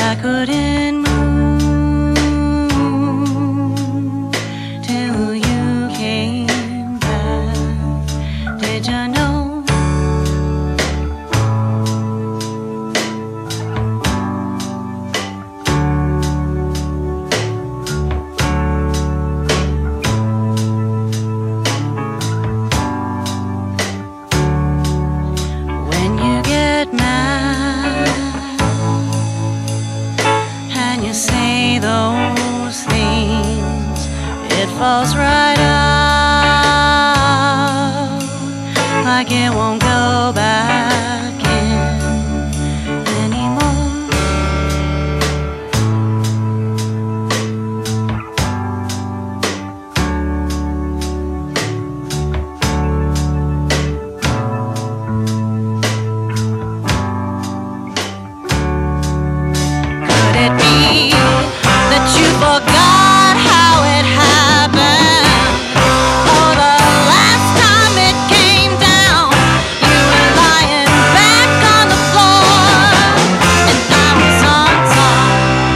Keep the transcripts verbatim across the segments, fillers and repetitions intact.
I couldn't move till you came back. Did you know? When you get mad and you say those things, it falls right out like it won't go back in anymore. Could it be that you forgot how it happened? Oh, the last time it came down, you were lying back on the floor, and I was on top.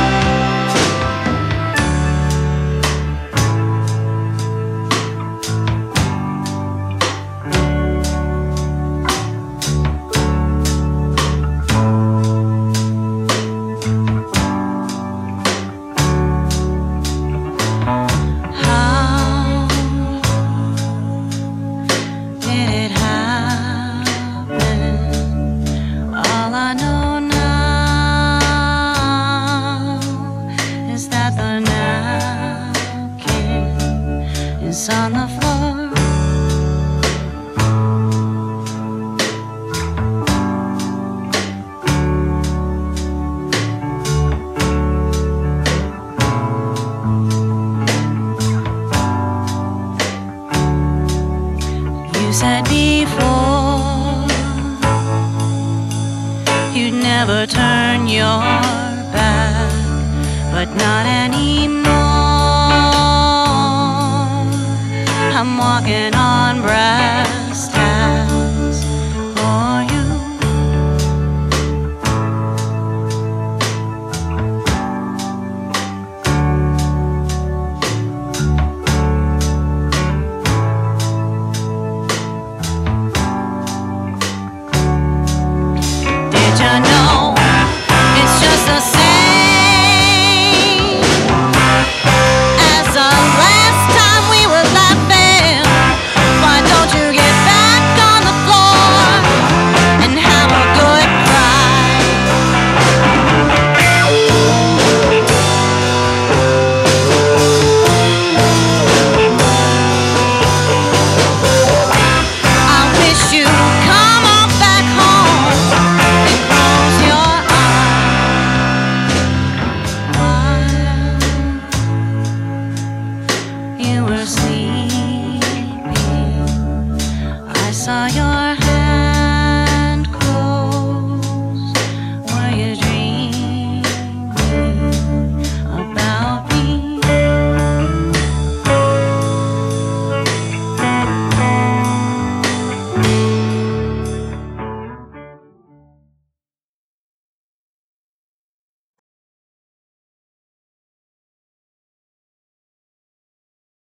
How did it happen? All I know now is that the napkin is on the floor. You said before you'd never turn your back, but not anymore. I'm walking on breath.